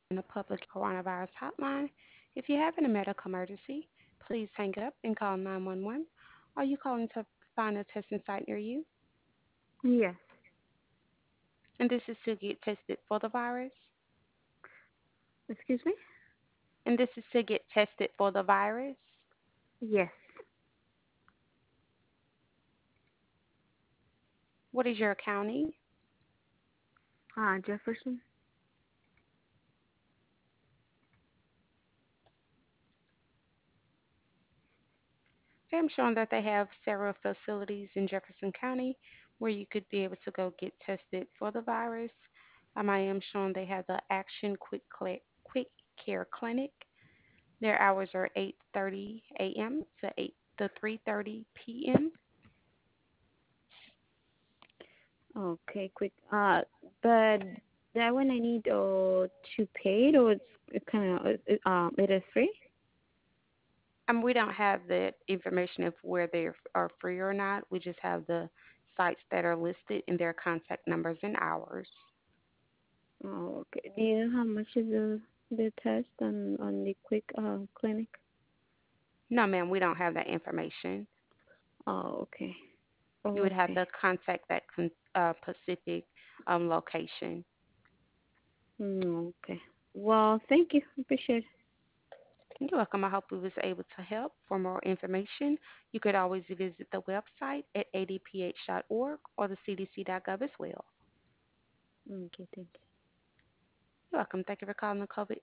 the public coronavirus hotline. If you have a medical emergency, please hang up and call 911. Are you calling to find a testing site near you? Yes. And this is to get tested for the virus. Excuse me? And this is to get tested for the virus. Yes. What is your county? Jefferson? Okay, I'm showing that they have several facilities in Jefferson County where you could be able to go get tested for the virus. I am showing they have the Action Quick Care Clinic. Their hours are 8:30 a.m. to 3:30 p.m. Okay, quick. But that one I need to pay it, or it's kind of it is free. We don't have the information of where they are free or not. We just have the sites that are listed and their contact numbers and hours. Oh, okay. Do you know how much is the test on the quick clinic? No, ma'am, we don't have that information. Oh, okay. You would have Okay. to contact that Pacific location. Okay. Well, thank you. Appreciate it. You're welcome. I hope we was able to help. For more information, you could always visit the website at adph.org or the cdc.gov as well. Okay, thank you. You're welcome. Thank you for calling the COVID